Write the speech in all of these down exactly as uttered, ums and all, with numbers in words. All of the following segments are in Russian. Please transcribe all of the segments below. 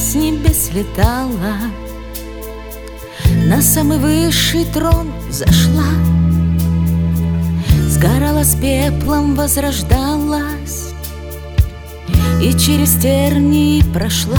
с небес летала, на самый высший трон зашла, сгорала с пеплом, возрождалась и через тернии прошла.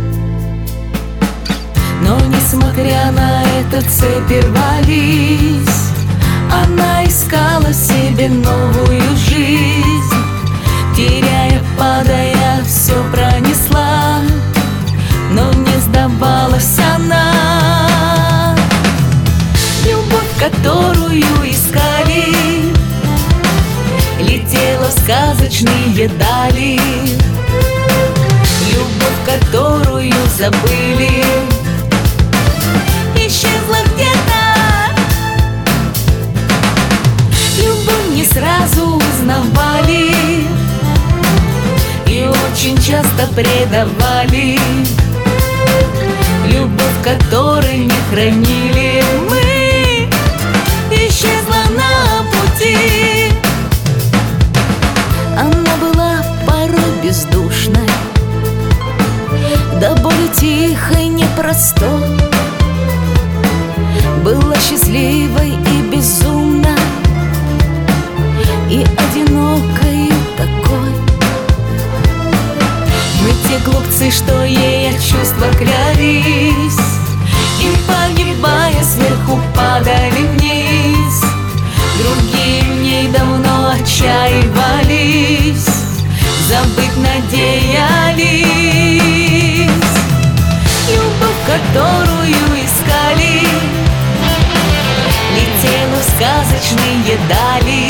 Но несмотря на это цепи рвались, она искала себе новую жизнь. Теряя, падая, все пронесла, но не сдавалась она. Любовь, которую искали, летела в сказочные дали. Любовь, которую забыли, исчезла где-то. Любовь не сразу узнавали и очень часто предавали. Любовь, которой не хранили мы, исчезла на пути. Она была порой бездушной, до боли тихой, непростой. Была счастливой и безумной, и одинокой такой. Мы те глупцы, что ей от чувства клялись, и погибая сверху падали вниз. Другие в ней давно отчаивались, забыть надеялись. Любовь, которую искали, летела в сказочные дали.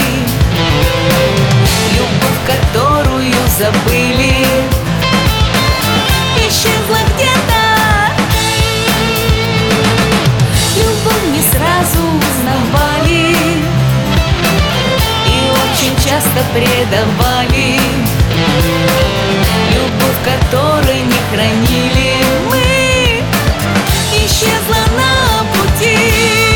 Любовь, которую забыли, исчезла где-то. Любовь не сразу узнавали и очень часто предавали. Любовь, которой не хранили мы, исчезла на пути.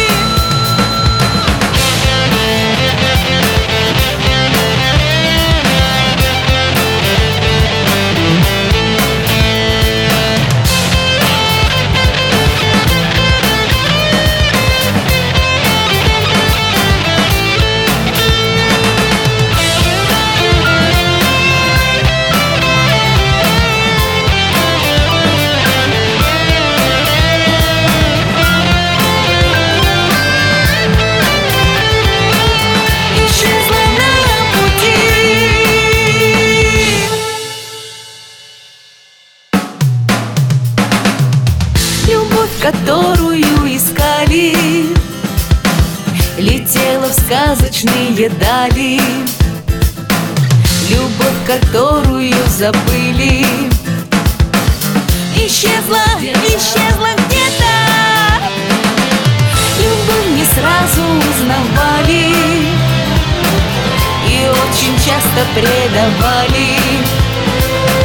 Которую искали, летела в сказочные дали. Любовь, которую забыли, исчезла, исчезла где-то. Любовь не сразу узнавали и очень часто предавали.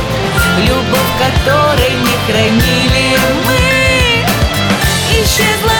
Любовь, которой не хранили мы, исчезла